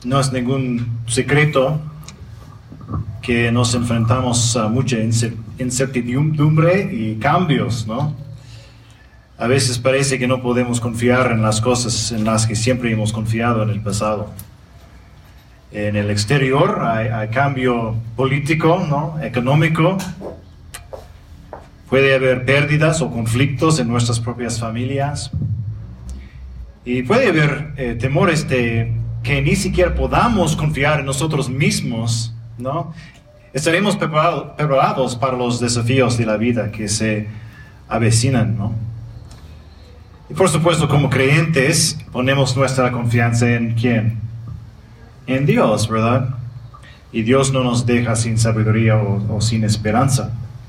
No es ningún secreto que nos enfrentamos a mucha incertidumbre y cambios, ¿no? A veces parece que no podemos confiar en las cosas en las que siempre hemos confiado en el pasado. En el exterior hay cambio político, ¿no? Económico. Puede haber pérdidas o conflictos en nuestras propias familias. Y puede haber temores de que ni siquiera podamos confiar en nosotros mismos, ¿no? Estaremos preparados para los desafíos de la vida que se avecinan, ¿no? Y por supuesto, como creyentes, ponemos nuestra confianza en ¿quién? En Dios, ¿verdad? Y Dios no nos deja sin sabiduría o sin esperanza.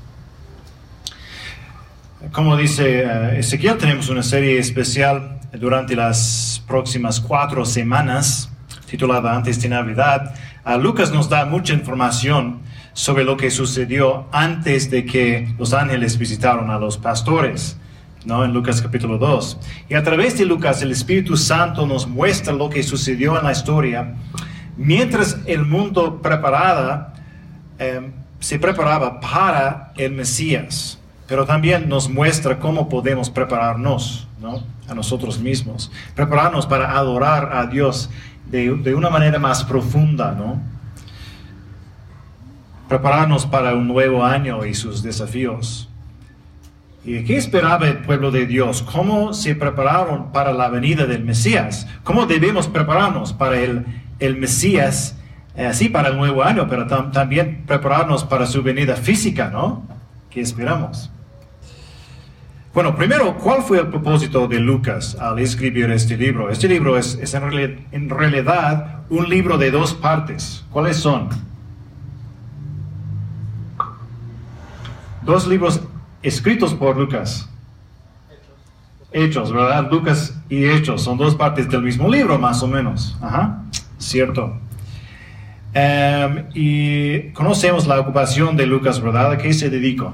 Como dice Ezequiel, tenemos una serie especial durante las próximas 4 semanas, titulada Antes de Navidad. Lucas nos da mucha información sobre lo que sucedió antes de que los ángeles visitaron a los pastores, ¿no? En Lucas capítulo 2. Y a través de Lucas, el Espíritu Santo nos muestra lo que sucedió en la historia mientras el mundo se preparaba para el Mesías. Pero también nos muestra cómo podemos prepararnos, ¿no? A nosotros mismos. Prepararnos para adorar a Dios de una manera más profunda, ¿no? Prepararnos para un nuevo año y sus desafíos. ¿Y qué esperaba el pueblo de Dios? ¿Cómo se prepararon para la venida del Mesías? ¿Cómo debemos prepararnos para el Mesías? Sí, para el nuevo año, pero también prepararnos para su venida física, ¿no? ¿Qué esperamos? Bueno, primero, ¿cuál fue el propósito de Lucas al escribir este libro? Este libro es en realidad un libro de 2 partes. ¿Cuáles son? 2 libros escritos por Lucas. Hechos, ¿verdad? Lucas y Hechos son 2 partes del mismo libro, más o menos. Ajá, cierto. Y conocemos la ocupación de Lucas, ¿verdad? ¿A qué se dedicó?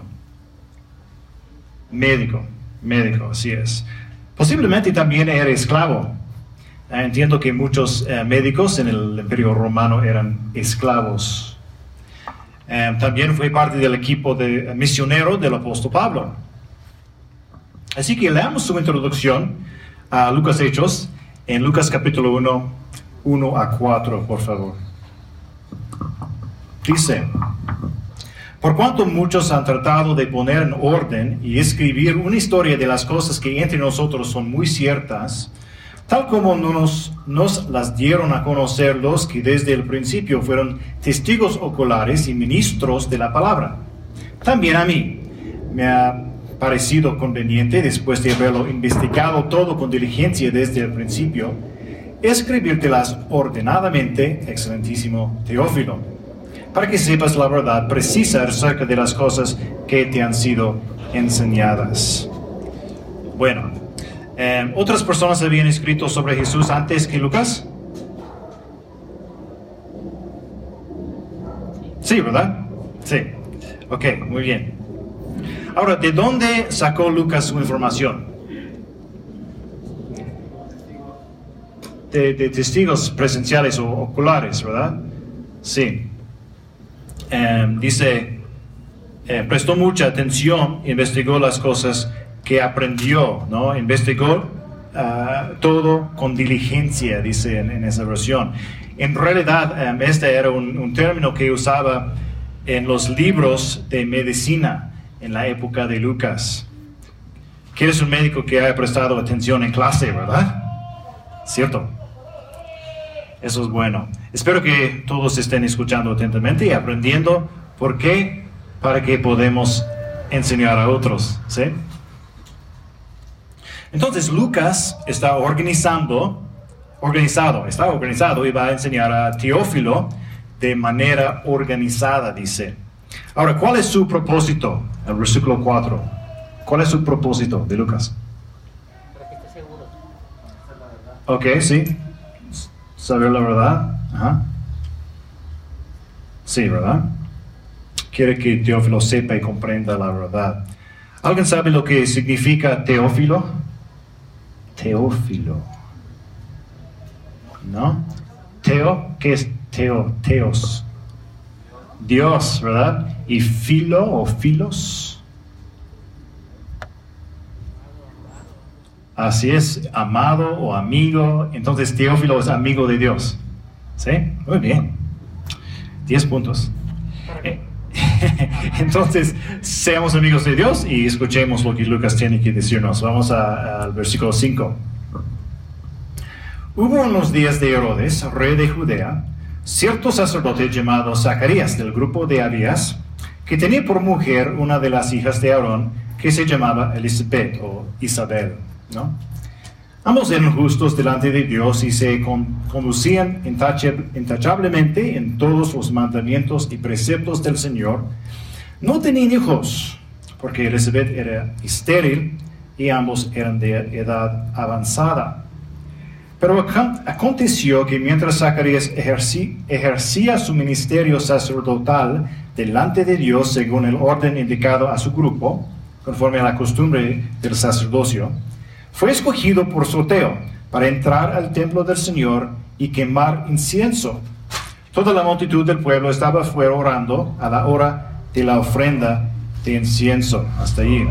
Médico, así es. Posiblemente también era esclavo. Entiendo que muchos médicos en el Imperio Romano eran esclavos. También fue parte del equipo de misionero del apóstol Pablo. Así que leamos su introducción a Lucas Hechos en Lucas capítulo 1 a 4, por favor. Dice: por cuanto muchos han tratado de poner en orden y escribir una historia de las cosas que entre nosotros son muy ciertas, tal como nos las dieron a conocer los que desde el principio fueron testigos oculares y ministros de la palabra. También a mí me ha parecido conveniente, después de haberlo investigado todo con diligencia desde el principio, escribírtelas ordenadamente, excelentísimo Teófilo, para que sepas la verdad precisa acerca de las cosas que te han sido enseñadas. Bueno, ¿otras personas habían escrito sobre Jesús antes que Lucas? Sí, ¿verdad? Sí. Ok, muy bien. Ahora, ¿de dónde sacó Lucas su información? De testigos presenciales o oculares, ¿verdad? Sí. Dice, prestó mucha atención, investigó las cosas que aprendió, ¿no? Investigó todo con diligencia, dice en esa versión. En realidad, este era un término que usaba en los libros de medicina en la época de Lucas. ¿Quieres un médico que haya prestado atención en clase, verdad? ¿Cierto? Eso es bueno. Espero que todos estén escuchando atentamente y aprendiendo. ¿Por qué? Para que podamos enseñar a otros, ¿sí? Entonces Lucas está organizado y va a enseñar a Teófilo de manera organizada, dice. Ahora, ¿cuál es su propósito? El versículo 4. ¿Cuál es su propósito de Lucas? Para que esté seguro. Ok, sí. Saber la verdad. Ajá. Sí, ¿verdad? Quiere que Teófilo sepa y comprenda la verdad. ¿Alguien sabe lo que significa Teófilo? Teófilo. ¿No? Teo, ¿qué es Teo? Teos. Dios, ¿verdad? Y filo o filos. Así es, amado o amigo. Entonces Teófilo es amigo de Dios. ¿Sí? Muy bien. 10 puntos. Entonces, seamos amigos de Dios y escuchemos lo que Lucas tiene que decirnos. Vamos al versículo 5. Hubo en los días de Herodes, rey de Judea, cierto sacerdote llamado Zacarías, del grupo de Abías, que tenía por mujer una de las hijas de Aarón, que se llamaba Elisabet o Isabel, ¿no? Ambos eran justos delante de Dios y se conducían intachablemente en todos los mandamientos y preceptos del Señor. No tenían hijos, porque Elisabet era estéril y ambos eran de edad avanzada. Pero aconteció que mientras Zacarías ejercía su ministerio sacerdotal delante de Dios según el orden indicado a su grupo, conforme a la costumbre del sacerdocio, fue escogido por sorteo para entrar al templo del Señor y quemar incienso. Toda la multitud del pueblo estaba fuera orando a la hora de la ofrenda de incienso. Hasta allí.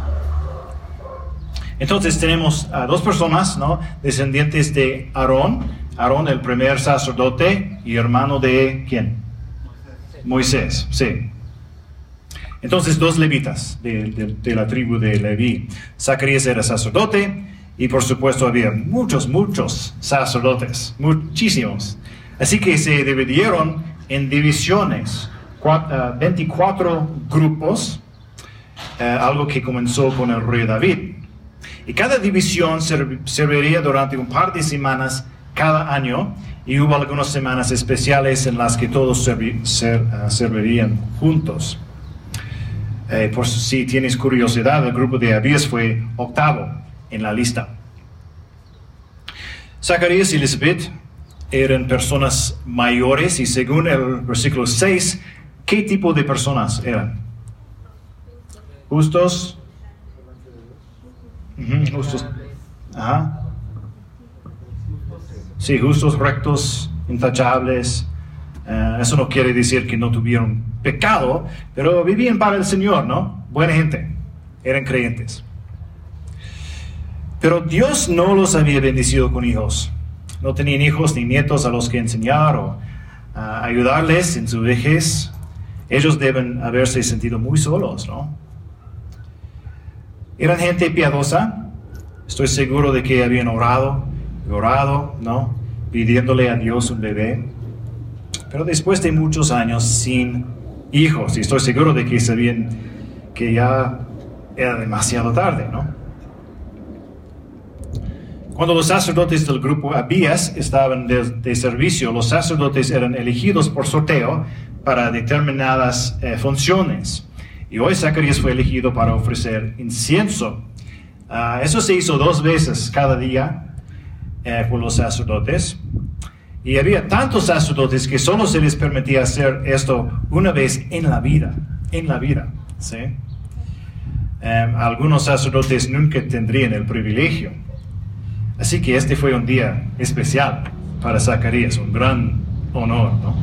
Entonces tenemos a dos personas, ¿no? Descendientes de Aarón. Aarón, el primer sacerdote y hermano de ¿quién? Moisés, sí. Entonces, dos levitas de la tribu de Leví. Zacarías era sacerdote y por supuesto había muchos sacerdotes, muchísimos. Así que se dividieron en divisiones, 24 grupos, algo que comenzó con el rey David. Y cada división serviría durante un par de semanas cada año y hubo algunas semanas especiales en las que todos servirían juntos. Por si tienes curiosidad, el grupo de Abías fue octavo en la lista. Zacarías y Elisabet eran personas mayores y según el versículo 6, ¿qué tipo de personas eran? Justos. Justos. Ajá. Sí, justos, rectos, intachables. Eso no quiere decir que no tuvieron pecado, pero vivían para el Señor, ¿no? Buena gente, eran creyentes. Pero Dios no los había bendecido con hijos. No tenían hijos ni nietos a los que enseñar o ayudarles en su vejez. Ellos deben haberse sentido muy solos, ¿no? Eran gente piadosa. Estoy seguro de que habían orado, ¿no? Pidiéndole a Dios un bebé. Pero después de muchos años sin hijos, y estoy seguro de que sabían que ya era demasiado tarde, ¿no? Cuando los sacerdotes del grupo Abías estaban de servicio, los sacerdotes eran elegidos por sorteo para determinadas funciones. Y hoy Zacarías fue elegido para ofrecer incienso. Eso se hizo 2 veces cada día por los sacerdotes. Y había tantos sacerdotes que solo se les permitía hacer esto una vez en la vida, ¿sí? Algunos sacerdotes nunca tendrían el privilegio. Así que este fue un día especial para Zacarías, un gran honor, ¿no?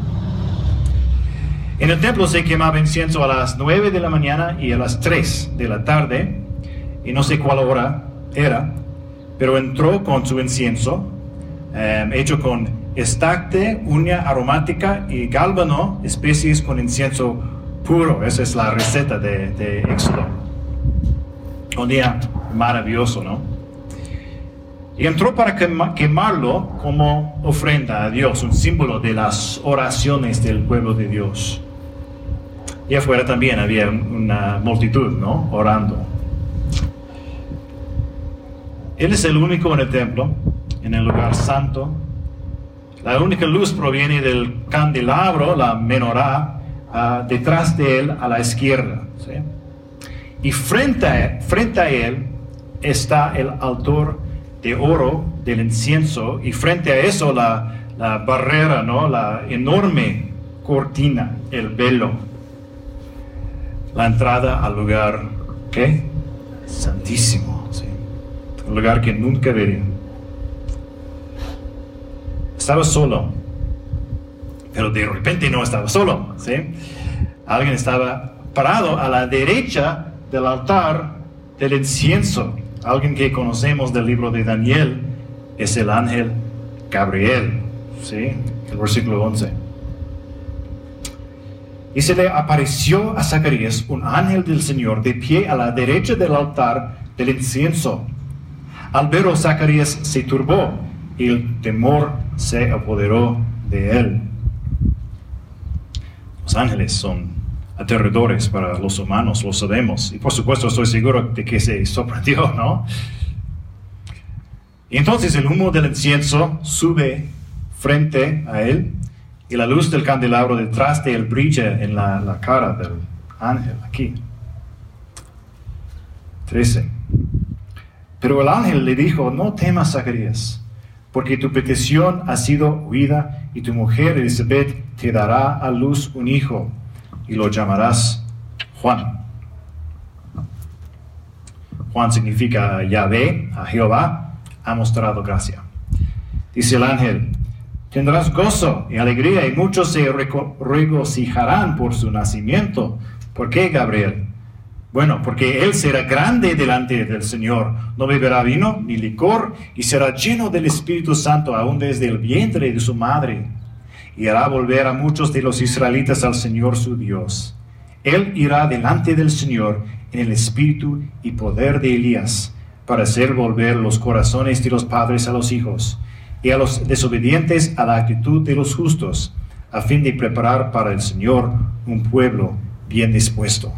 En el templo se quemaba incienso a las 9 de la mañana y a las 3 de la tarde, y no sé cuál hora era, pero entró con su incienso, hecho con estacte, uña aromática y gálbano, especies con incienso puro. Esa es la receta de Éxodo. Un día maravilloso, ¿no? Y entró para quemarlo como ofrenda a Dios, un símbolo de las oraciones del pueblo de Dios. Y afuera también había una multitud, ¿no? Orando. Él es el único en el templo, en el lugar santo. La única luz proviene del candelabro, la menorá, detrás de él a la izquierda, ¿sí? Y frente a él está el altar de oro del incienso, y frente a eso la barrera, ¿no? La enorme cortina, el velo, la entrada al lugar, ¿qué? Santísimo, ¿sí? Un lugar que nunca verían. Estaba solo, Pero de repente no estaba solo, ¿sí? Alguien estaba parado a la derecha del altar del incienso. Alguien que conocemos del libro de Daniel es el ángel Gabriel, ¿sí? El versículo 11. Y se le apareció a Zacarías un ángel del Señor de pie a la derecha del altar del incienso. Al verlo, Zacarías se turbó y el temor se apoderó de él. Los ángeles son aterradores para los humanos, lo sabemos. Y por supuesto estoy seguro de que se sorprendió, ¿no? Y entonces el humo del incienso sube frente a él y la luz del candelabro detrás de él brilla en la cara del ángel, aquí. 13. Pero el ángel le dijo, no temas, Zacarías, porque tu petición ha sido oída y tu mujer Elizabeth te dará a luz un hijo y lo llamarás Juan. Juan significa Yahvé, a Jehová ha mostrado gracia. Dice el ángel, tendrás gozo y alegría y muchos se regocijarán por su nacimiento. ¿Por qué, Gabriel? Bueno, porque él será grande delante del Señor, no beberá vino ni licor y será lleno del Espíritu Santo aún desde el vientre de su madre. Y hará volver a muchos de los israelitas al Señor su Dios. Él irá delante del Señor en el espíritu y poder de Elías, para hacer volver los corazones de los padres a los hijos, y a los desobedientes a la actitud de los justos, a fin de preparar para el Señor un pueblo bien dispuesto.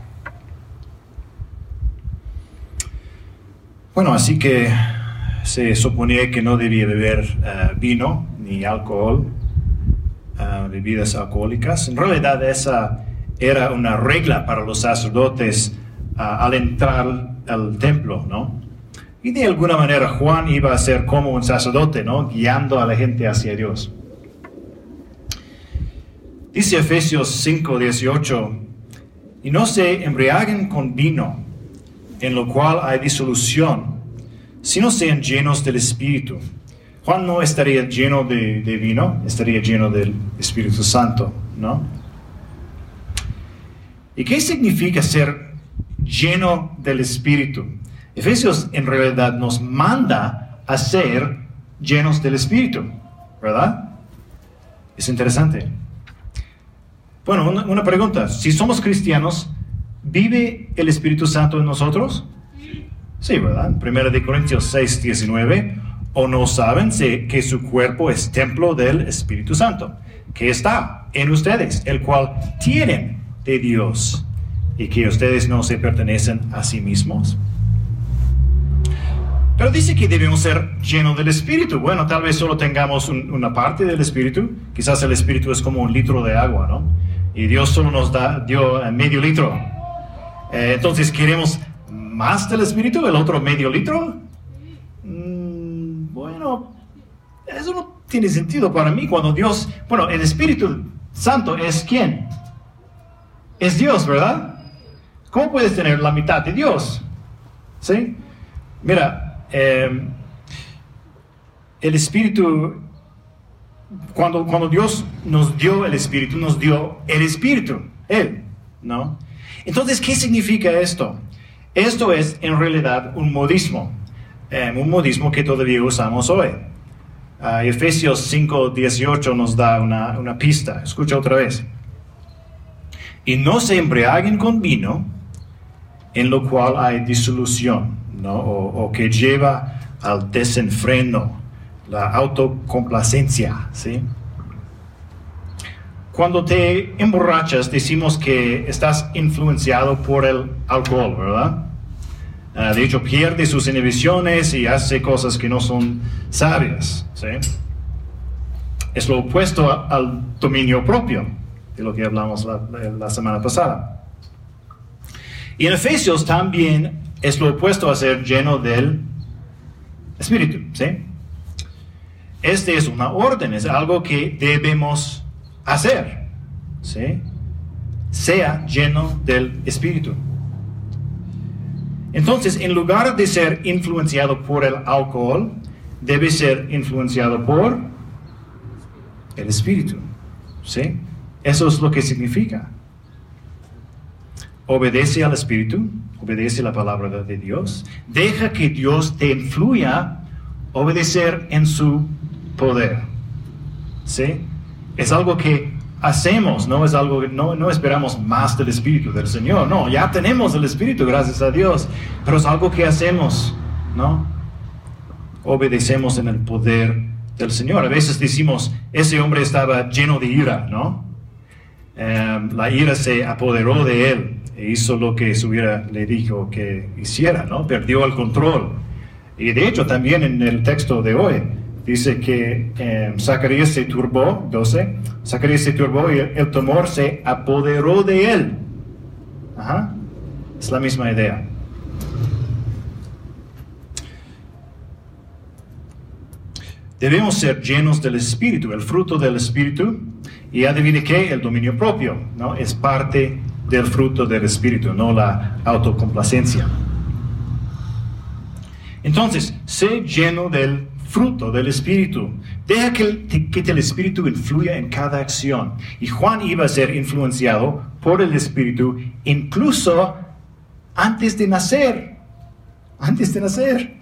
Bueno, así que se suponía que no debía beber vino ni alcohol, bebidas alcohólicas. En realidad esa era una regla para los sacerdotes al entrar al templo, ¿no? Y de alguna manera Juan iba a ser como un sacerdote, ¿no? Guiando a la gente hacia Dios. Dice Efesios 5:18, y no se embriaguen con vino, en lo cual hay disolución, sino sean llenos del Espíritu. Juan no estaría lleno de vino, estaría lleno del Espíritu Santo, ¿no? ¿Y qué significa ser lleno del Espíritu? Efesios en realidad nos manda a ser llenos del Espíritu, ¿verdad? Es interesante. Bueno, una pregunta. Si somos cristianos, ¿vive el Espíritu Santo en nosotros? Sí, ¿verdad? 1 Corintios 6:19. ¿O no saben que su cuerpo es templo del Espíritu Santo, que está en ustedes, el cual tienen de Dios, y que ustedes no se pertenecen a sí mismos? Pero dice que debemos ser llenos del Espíritu. Bueno, tal vez solo tengamos una parte del Espíritu. Quizás el Espíritu es como un litro de agua, ¿no? Y Dios solo nos dio medio litro. Entonces, ¿queremos más del Espíritu, el otro medio litro? Bueno, eso no tiene sentido para mí cuando Dios... Bueno, el Espíritu Santo es ¿quién? Es Dios, ¿verdad? ¿Cómo puedes tener la mitad de Dios? ¿Sí? Mira, el Espíritu, cuando Dios nos dio el Espíritu, Él, ¿no? Entonces, ¿qué significa esto? Esto es en realidad un modismo que todavía usamos hoy. Efesios 5:18 nos da una pista. Escucha otra vez. Y no se embriaguen con vino, en lo cual hay disolución, ¿no? O que lleva al desenfreno, la autocomplacencia, ¿sí? Cuando te emborrachas, decimos que estás influenciado por el alcohol, ¿verdad? De hecho, pierde sus inhibiciones y hace cosas que no son sabias, ¿sí? Es lo opuesto al dominio propio, de lo que hablamos la semana pasada. Y en Efesios también es lo opuesto a ser lleno del Espíritu, ¿sí? Este es una orden, es algo que debemos hacer, ¿sí? Sea lleno del Espíritu. Entonces, en lugar de ser influenciado por el alcohol, debe ser influenciado por el Espíritu. ¿Sí? Eso es lo que significa. Obedece al Espíritu, obedece la palabra de Dios, deja que Dios te influya, obedecer en su poder. ¿Sí? Es algo que hacemos, no es algo que no esperamos más del Espíritu del Señor, no, ya tenemos el Espíritu, gracias a Dios, pero es algo que hacemos, ¿no? Obedecemos en el poder del Señor. A veces decimos, ese hombre estaba lleno de ira, ¿no? La ira se apoderó de él e hizo lo que su ira le dijo que hiciera, ¿no? Perdió el control. Y de hecho también en el texto de hoy dice que Zacarías se turbó, 12, Zacarías se turbó y el temor se apoderó de él. Ajá. Es la misma idea. Debemos ser llenos del Espíritu, el fruto del Espíritu, y adivine qué, el dominio propio, ¿no? Es parte del fruto del Espíritu, no la autocomplacencia. Entonces, sé lleno del fruto del Espíritu. Deja que el Espíritu influya en cada acción. Y Juan iba a ser influenciado por el Espíritu incluso antes de nacer. Antes de nacer.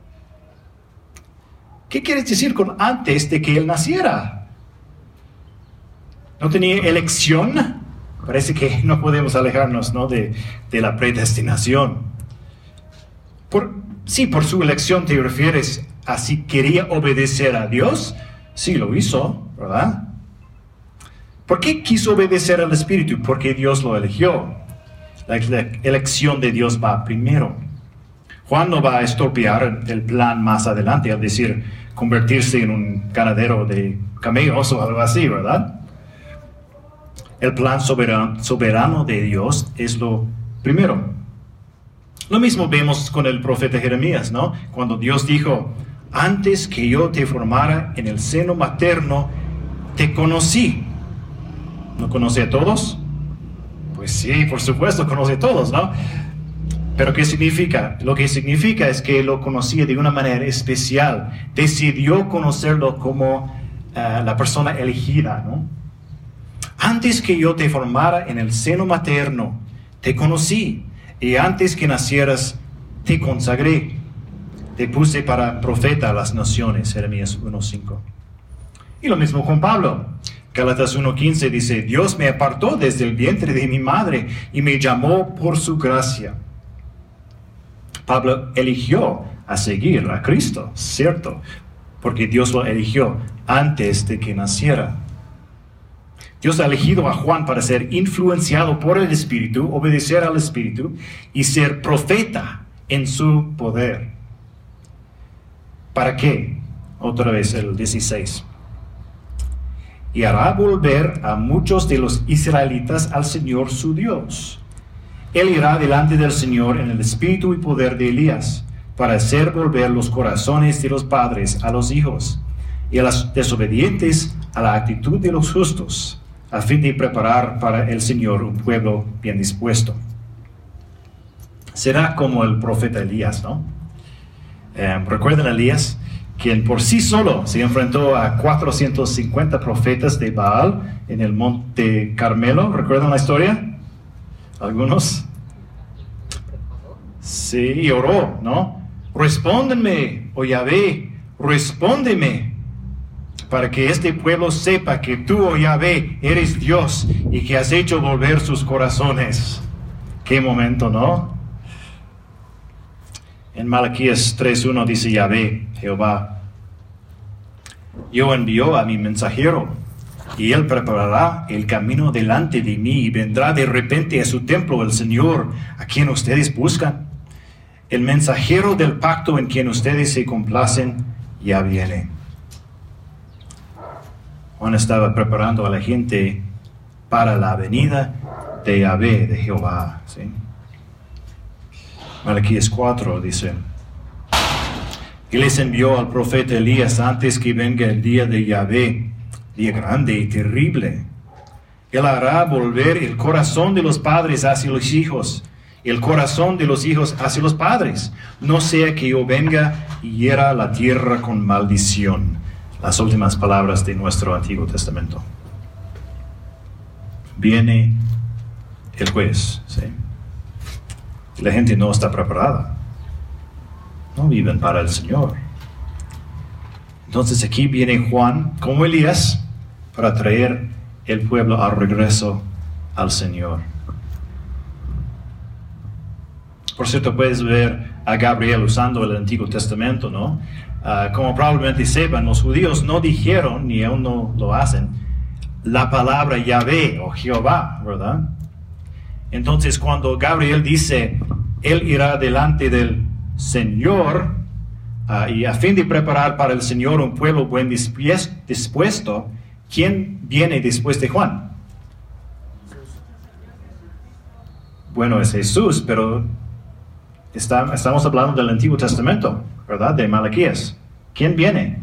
¿Qué quieres decir con antes de que él naciera? ¿No tenía elección? Parece que no podemos alejarnos, ¿no? de la predestinación. Por su elección te refieres a si quería obedecer a Dios. Sí, lo hizo, ¿verdad? ¿Por qué quiso obedecer al Espíritu? Porque Dios lo eligió. La elección de Dios va primero. Juan no va a estropear el plan más adelante, al decir convertirse en un ganadero de camellos o algo así, ¿verdad? El plan soberano de Dios es lo primero. Lo mismo vemos con el profeta Jeremías, ¿no? Cuando Dios dijo, antes que yo te formara en el seno materno, te conocí. ¿No conoce a todos? Pues sí, por supuesto, conoce a todos, ¿no? Pero ¿qué significa? Lo que significa es que lo conocía de una manera especial. Decidió conocerlo como la persona elegida, ¿no? Antes que yo te formara en el seno materno, te conocí. Y antes que nacieras, te consagré. Te puse para profeta a las naciones. Jeremías 1:5. Y lo mismo con Pablo. Gálatas 1:15 dice, Dios me apartó desde el vientre de mi madre y me llamó por su gracia. Pablo eligió a seguir a Cristo, ¿cierto? Porque Dios lo eligió antes de que naciera. Dios ha elegido a Juan para ser influenciado por el Espíritu, obedecer al Espíritu y ser profeta en su poder. ¿Para qué? Otra vez el 16. Y hará volver a muchos de los israelitas al Señor su Dios. Él irá delante del Señor en el espíritu y poder de Elías, para hacer volver los corazones de los padres a los hijos, y a los desobedientes a la actitud de los justos, a fin de preparar para el Señor un pueblo bien dispuesto. Será como el profeta Elías, ¿no? ¿Recuerdan a Elías? Quien por sí solo se enfrentó a 450 profetas de Baal en el monte Carmelo. ¿Recuerdan la historia? ¿Algunos? Sí, y oró, ¿no? Respóndeme, oh Yahvé, respóndeme, para que este pueblo sepa que tú, oh Yahvé, eres Dios y que has hecho volver sus corazones. Qué momento, ¿no? En Malaquías 3:1 dice Yahvé, Jehová, yo envío a mi mensajero, y él preparará el camino delante de mí, y vendrá de repente a su templo el Señor, a quien ustedes buscan. El mensajero del pacto en quien ustedes se complacen, ya viene. Juan estaba preparando a la gente para la venida de Yahvé, de Jehová, ¿sí? Malaquías 4 dice, y les envió al profeta Elías antes que venga el día de Yahvé, día grande y terrible. Él hará volver el corazón de los padres hacia los hijos, y el corazón de los hijos hacia los padres, no sea que yo venga y hiera la tierra con maldición. Las últimas palabras de nuestro Antiguo Testamento. viene el juez. ¿Sí? La gente no está preparada. No viven para el Señor. Entonces aquí viene Juan como Elías para traer el pueblo al regreso al Señor. Por cierto, puedes ver a Gabriel usando el Antiguo Testamento, ¿no? Como probablemente sepan, los judíos no dijeron, ni aún no lo hacen, la palabra Yahvé o Jehová, ¿verdad? Entonces cuando Gabriel dice, Él irá delante del Señor, y a fin de preparar para el Señor un pueblo buen dispuesto, ¿quién viene después de Juan? Bueno, es Jesús, pero estamos hablando del Antiguo Testamento, ¿verdad? De Malaquías. ¿Quién viene?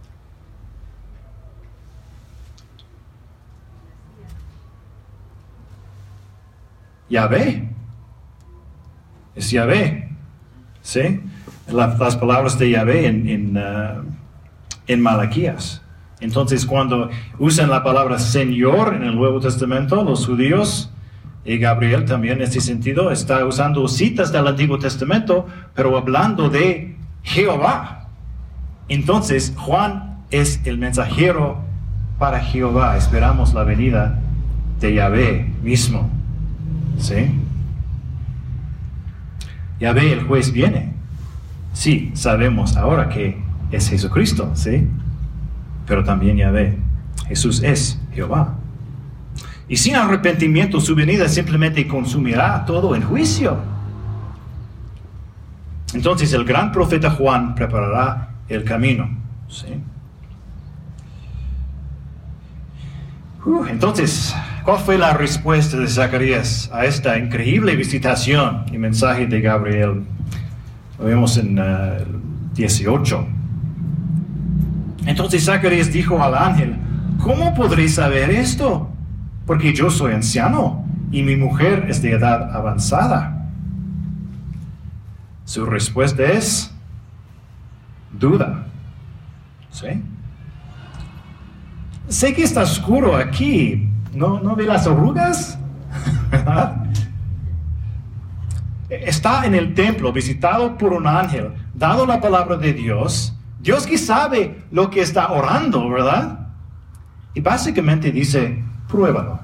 Yahvé. Es Yahvé. ¿Sí? Las palabras de Yahvé en Malaquías. Entonces, cuando usan la palabra Señor en el Nuevo Testamento, los judíos, y Gabriel también en este sentido, está usando citas del Antiguo Testamento, pero hablando de Jehová. Entonces, Juan es el mensajero para Jehová. Esperamos la venida de Yahvé mismo. ¿Sí? Yahvé, el juez, viene. Sí, sabemos ahora que es Jesucristo, ¿sí? Pero también Yahvé, Jesús es Jehová. Y sin arrepentimiento su venida simplemente consumirá todo en juicio. Entonces el gran profeta Juan preparará el camino, ¿sí? Entonces, ¿cuál fue la respuesta de Zacarías a esta increíble visitación y mensaje de Gabriel? Lo vemos en 18. Entonces Zacarías dijo al ángel, ¿cómo podré saber esto? Porque yo soy anciano y mi mujer es de edad avanzada. Su respuesta es duda. ¿Sí? Sé que está oscuro aquí. ¿No ve las arrugas? ¿Verdad? Está en el templo, visitado por un ángel, dado la palabra de Dios. Dios que sabe lo que está orando, ¿verdad? Y básicamente dice, pruébalo.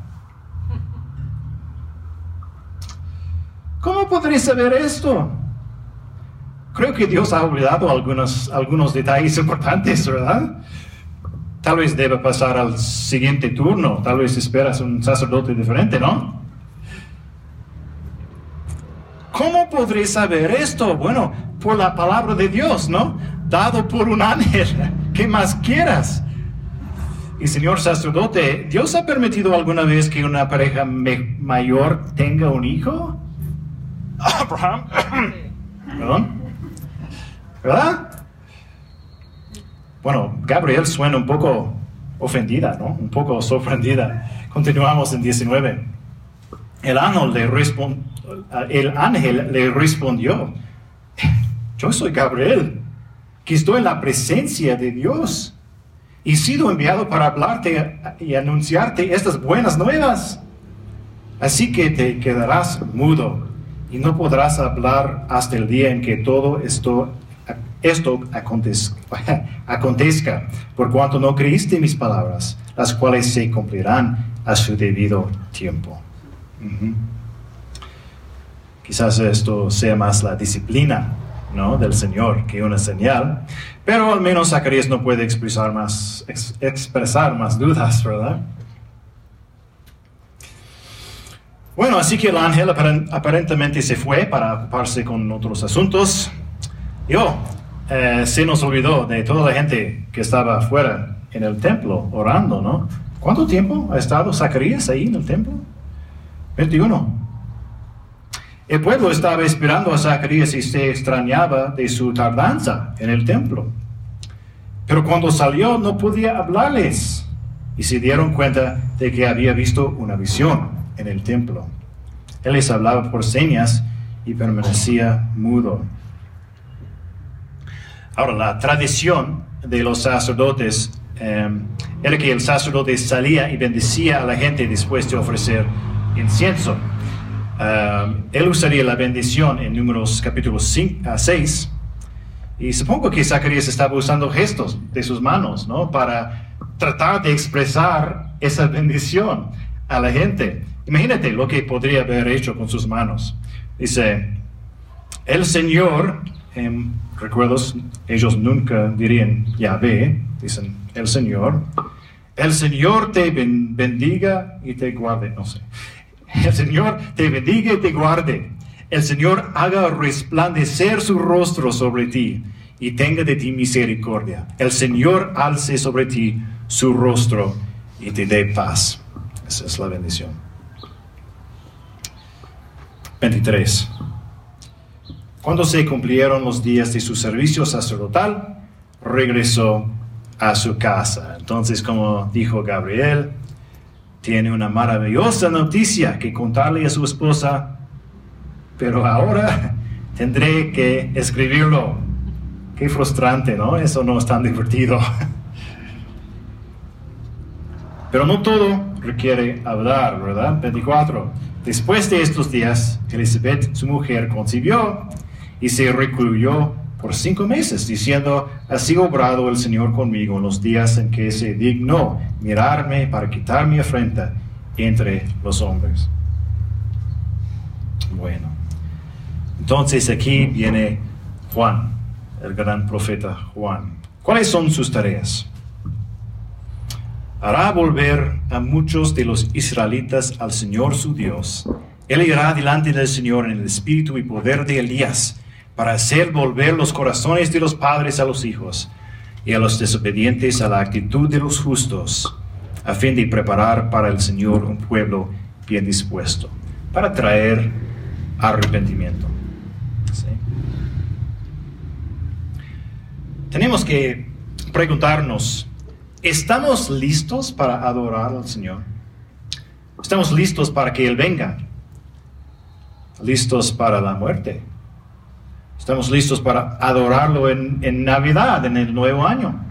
¿Cómo podré saber esto? Creo que Dios ha olvidado algunos detalles importantes, ¿verdad? Tal vez debe pasar al siguiente turno, tal vez esperas un sacerdote diferente, ¿no? ¿Cómo podré saber esto? Bueno, por la palabra de Dios, ¿no? Dado por un ángel. ¿Qué más quieras? Y señor sacerdote, ¿Dios ha permitido alguna vez que una pareja mayor tenga un hijo? Abraham. ¿Perdón? ¿Verdad? Bueno, Gabriel suena un poco ofendida, ¿no? Un poco sorprendida. Continuamos en 19. El ángel le respondió, yo soy Gabriel, que estoy en la presencia de Dios, y he sido enviado para hablarte y anunciarte estas buenas nuevas. Así que te quedarás mudo, y no podrás hablar hasta el día en que todo esto acontezca, por cuanto no creíste mis palabras, las cuales se cumplirán a su debido tiempo. Quizás esto sea más la disciplina, ¿no?, del Señor que una señal, pero al menos Zacarías no puede expresar más dudas, ¿verdad? Bueno, así que el ángel aparentemente se fue para ocuparse con otros asuntos. Se nos olvidó de toda la gente que estaba afuera en el templo orando, ¿no? ¿Cuánto tiempo ha estado Zacarías ahí en el templo? 21. El pueblo estaba esperando a Zacarías y se extrañaba de su tardanza en el templo. Pero cuando salió no podía hablarles y se dieron cuenta de que había visto una visión en el templo. Él les hablaba por señas y permanecía mudo. Ahora, la tradición de los sacerdotes era que el sacerdote salía y bendecía a la gente después de ofrecer incienso. Él usaría la bendición en Números capítulo 6. Y supongo que Zacarías estaba usando gestos de sus manos, ¿no? Para tratar de expresar esa bendición a la gente. Imagínate lo que podría haber hecho con sus manos. Dice, el Señor, recuerdos, ellos nunca dirían Yahvé, dicen el Señor te bendiga y te guarde, no sé. El Señor te bendiga y te guarde. El Señor haga resplandecer su rostro sobre ti y tenga de ti misericordia. El Señor alce sobre ti su rostro y te dé paz. Esa es la bendición. 23. Cuando se cumplieron los días de su servicio sacerdotal, regresó a su casa. Entonces, como dijo Gabriel, tiene una maravillosa noticia que contarle a su esposa, pero ahora tendré que escribirlo. Qué frustrante, ¿no? Eso no es tan divertido. Pero no todo requiere hablar, ¿verdad? 24. Después de estos días, Elizabeth, su mujer, concibió y se recluyó por 5 meses, diciendo, así ha obrado el Señor conmigo en los días en que se dignó mirarme para quitar mi afrenta entre los hombres. Bueno, entonces aquí viene Juan, el gran profeta Juan. ¿Cuáles son sus tareas? Hará volver a muchos de los israelitas al Señor su Dios. Él irá delante del Señor en el espíritu y poder de Elías, para hacer volver los corazones de los padres a los hijos, y a los desobedientes a la actitud de los justos, a fin de preparar para el Señor un pueblo bien dispuesto, para traer arrepentimiento. ¿Sí? Tenemos que preguntarnos, ¿estamos listos para adorar al Señor? ¿Estamos listos para que Él venga? ¿Listos para la muerte? ¿Estamos listos para adorarlo en Navidad, en el nuevo año?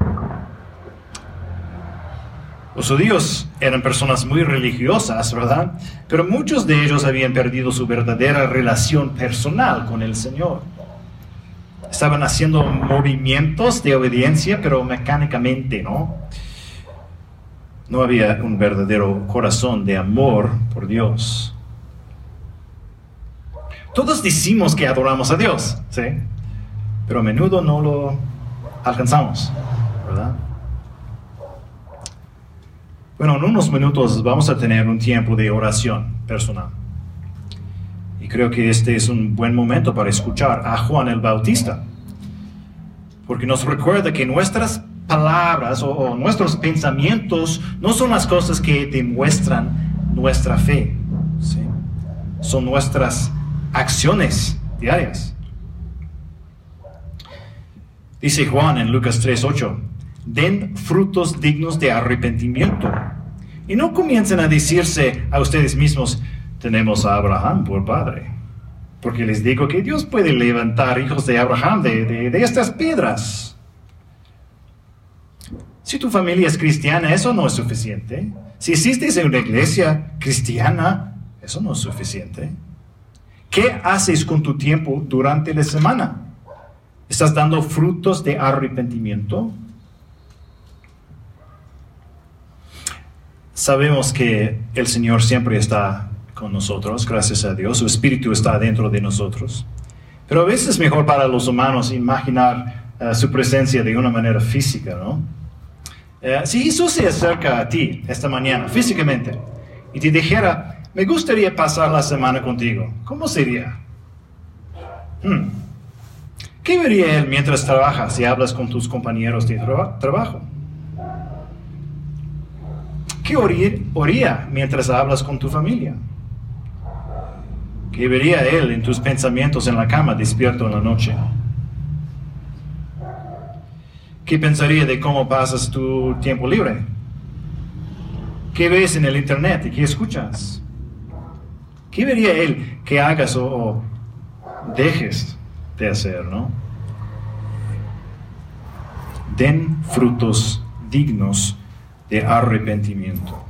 Los judíos eran personas muy religiosas, ¿verdad? Pero muchos de ellos habían perdido su verdadera relación personal con el Señor. Estaban haciendo movimientos de obediencia, pero mecánicamente, ¿no? No había un verdadero corazón de amor por Dios. Todos decimos que adoramos a Dios, ¿sí? Pero a menudo no lo alcanzamos, ¿verdad? Bueno, en unos minutos vamos a tener un tiempo de oración personal. Y creo que este es un buen momento para escuchar a Juan el Bautista. Porque nos recuerda que nuestras palabras o nuestros pensamientos no son las cosas que demuestran nuestra fe, ¿sí? Son nuestras acciones diarias. Dice Juan en Lucas 3:8, den frutos dignos de arrepentimiento. Y no comiencen a decirse a ustedes mismos, tenemos a Abraham por padre. Porque les digo que Dios puede levantar hijos de Abraham de estas piedras. Si tu familia es cristiana, eso no es suficiente. Si existes en una iglesia cristiana, eso no es suficiente. ¿Qué haces con tu tiempo durante la semana? ¿Estás dando frutos de arrepentimiento? Sabemos que el Señor siempre está con nosotros, gracias a Dios. Su Espíritu está dentro de nosotros. Pero a veces es mejor para los humanos imaginar su presencia de una manera física, ¿no? Si Jesús se acerca a ti esta mañana, físicamente, y te dijera, me gustaría pasar la semana contigo, ¿cómo sería? ¿Qué vería Él mientras trabajas y hablas con tus compañeros de trabajo? ¿Qué oría mientras hablas con tu familia? ¿Qué vería Él en tus pensamientos en la cama, despierto en la noche? ¿Qué pensaría de cómo pasas tu tiempo libre? ¿Qué ves en el internet y qué escuchas? ¿Qué vería Él que hagas o dejes de hacer, no? Den frutos dignos de arrepentimiento.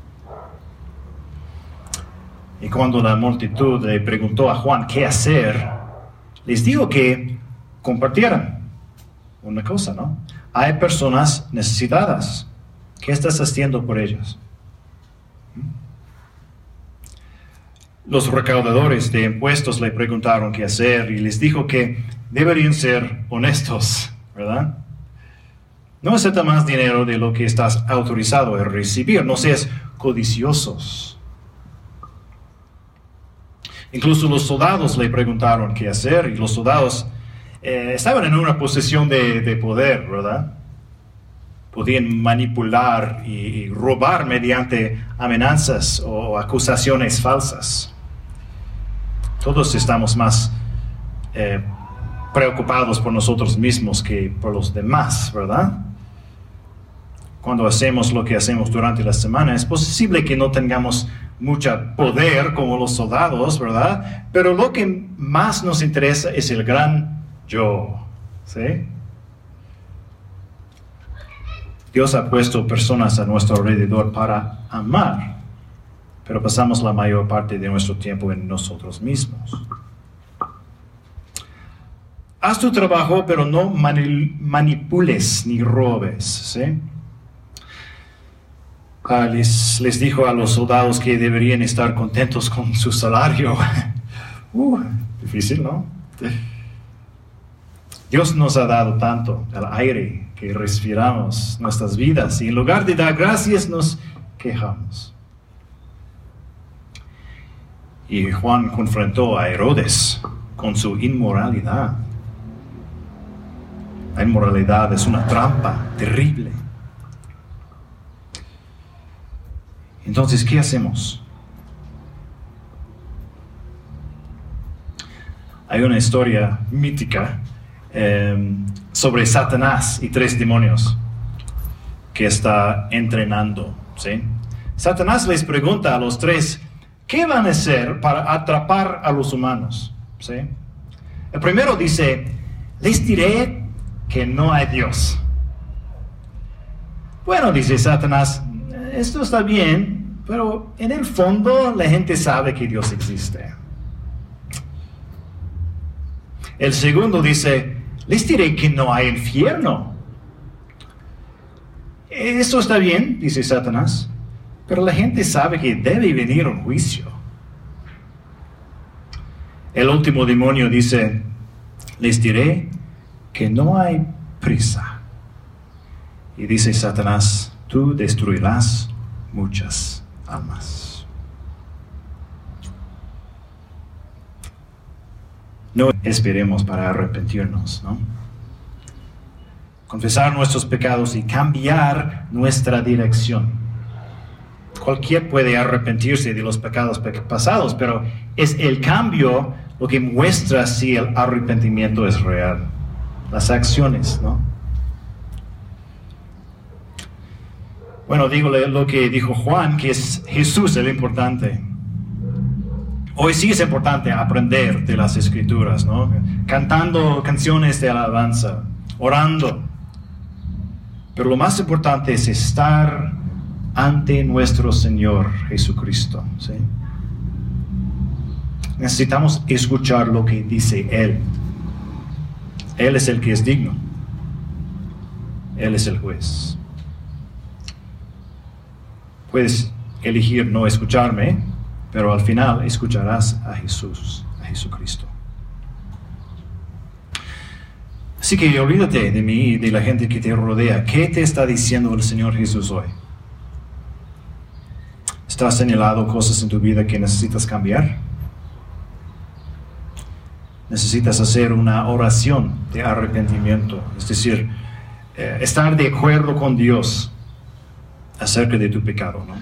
Y cuando la multitud le preguntó a Juan qué hacer, les dijo que compartieran una cosa, ¿no? Hay personas necesitadas. ¿Qué estás haciendo por ellas? Los recaudadores de impuestos le preguntaron qué hacer y les dijo que deberían ser honestos, ¿verdad? No acepta más dinero de lo que estás autorizado a recibir. No seas codiciosos. Incluso los soldados le preguntaron qué hacer y los soldados estaban en una posición de poder, ¿verdad? Podían manipular y robar mediante amenazas o acusaciones falsas. Todos estamos más preocupados por nosotros mismos que por los demás, ¿verdad? Cuando hacemos lo que hacemos durante la semana, es posible que no tengamos mucho poder como los soldados, ¿verdad? Pero lo que más nos interesa es el gran yo, ¿sí? Dios ha puesto personas a nuestro alrededor para amar, pero pasamos la mayor parte de nuestro tiempo en nosotros mismos. Haz tu trabajo, pero no manipules ni robes, ¿sí? Les dijo a los soldados que deberían estar contentos con su salario. Difícil, ¿no? Dios nos ha dado tanto, el aire que respiramos, nuestras vidas, y en lugar de dar gracias nos quejamos. Y Juan confrontó a Herodes con su inmoralidad. La inmoralidad es una trampa terrible. Entonces, ¿qué hacemos? Hay una historia mítica sobre Satanás y 3 demonios que está entrenando, ¿sí? Satanás les pregunta a los 3, ¿qué van a hacer para atrapar a los humanos? ¿Sí? El primero dice, les diré que no hay Dios. Bueno, dice Satanás, esto está bien, pero en el fondo la gente sabe que Dios existe. El segundo dice, les diré que no hay infierno. Esto está bien, dice Satanás, pero la gente sabe que debe venir un juicio. El último demonio dice, les diré que no hay prisa. Y dice Satanás, tú destruirás muchas almas. No esperemos para arrepentirnos, ¿no? Confesar nuestros pecados y cambiar nuestra dirección. Cualquiera puede arrepentirse de los pecados pasados, pero es el cambio lo que muestra si el arrepentimiento es real. Las acciones, ¿no? Bueno, digo lo que dijo Juan, que es Jesús el importante. Hoy sí es importante aprender de las Escrituras, ¿no? Cantando canciones de alabanza, orando. Pero lo más importante es estar ante nuestro Señor Jesucristo, ¿sí? Necesitamos escuchar lo que dice Él. Él es el que es digno. Él es el juez. Puedes elegir no escucharme, pero al final escucharás a Jesús, a Jesucristo. Así que olvídate de mí y de la gente que te rodea. ¿Qué te está diciendo el Señor Jesús hoy? ¿Estás señalando cosas en tu vida que necesitas cambiar? Necesitas hacer una oración de arrepentimiento, es decir, estar de acuerdo con Dios acerca de tu pecado, ¿no?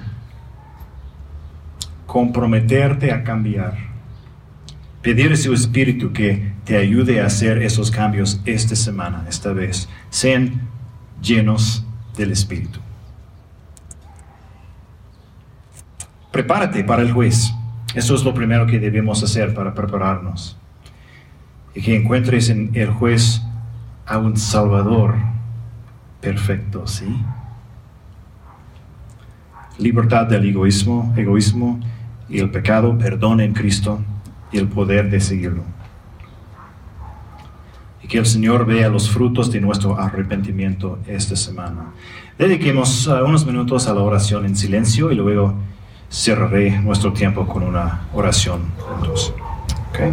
Comprometerte a cambiar. Pedir a su Espíritu que te ayude a hacer esos cambios esta semana, esta vez. Sean llenos del Espíritu. Prepárate para el juez. Eso es lo primero que debemos hacer para prepararnos. Y que encuentres en el juez a un Salvador perfecto, ¿sí? libertad del egoísmo y el pecado, perdón en Cristo y el poder de seguirlo. Y que el Señor vea los frutos de nuestro arrepentimiento esta semana. Dediquemos unos minutos a la oración en silencio y luego cerraré nuestro tiempo con una oración juntos. ¿Okay?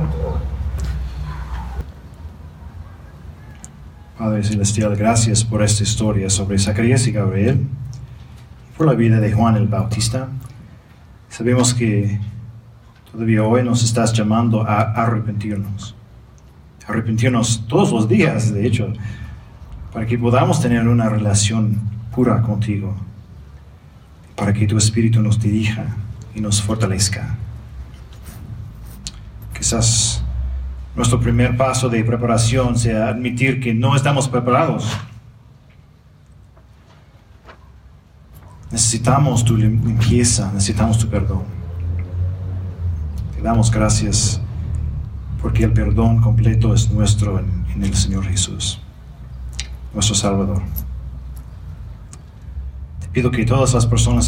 Padre Celestial, gracias por esta historia sobre Zacarías y Gabriel, por la vida de Juan el Bautista. Sabemos que todavía hoy nos estás llamando a arrepentirnos todos los días, de hecho, para que podamos tener una relación pura contigo, para que tu Espíritu nos dirija y nos fortalezca. Quizás nuestro primer paso de preparación sea admitir que no estamos preparados. Necesitamos tu limpieza, necesitamos tu perdón. Te damos gracias porque el perdón completo es nuestro en el Señor Jesús, nuestro Salvador. Te pido que todas las personas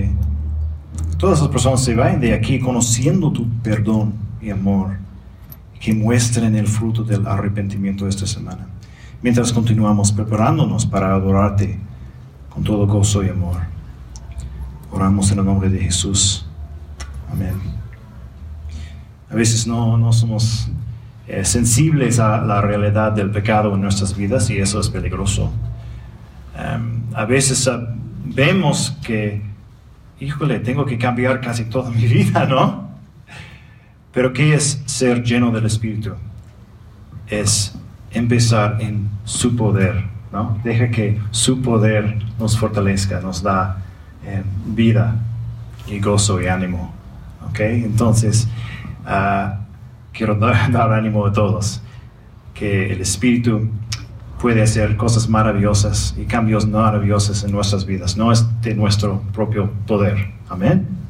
se vayan de aquí conociendo tu perdón y amor, y que muestren el fruto del arrepentimiento esta semana, mientras continuamos preparándonos para adorarte con todo gozo y amor. Oramos en el nombre de Jesús. Amén. A veces no somos sensibles a la realidad del pecado en nuestras vidas y eso es peligroso. A veces vemos que, tengo que cambiar casi toda mi vida, ¿no? Pero ¿qué es ser lleno del Espíritu? Es empezar en su poder, ¿no? Deja que su poder nos fortalezca, nos da vida y gozo y ánimo, ¿ok? Entonces, quiero dar ánimo a todos, que el Espíritu puede hacer cosas maravillosas y cambios maravillosos en nuestras vidas, no es de nuestro propio poder. Amén.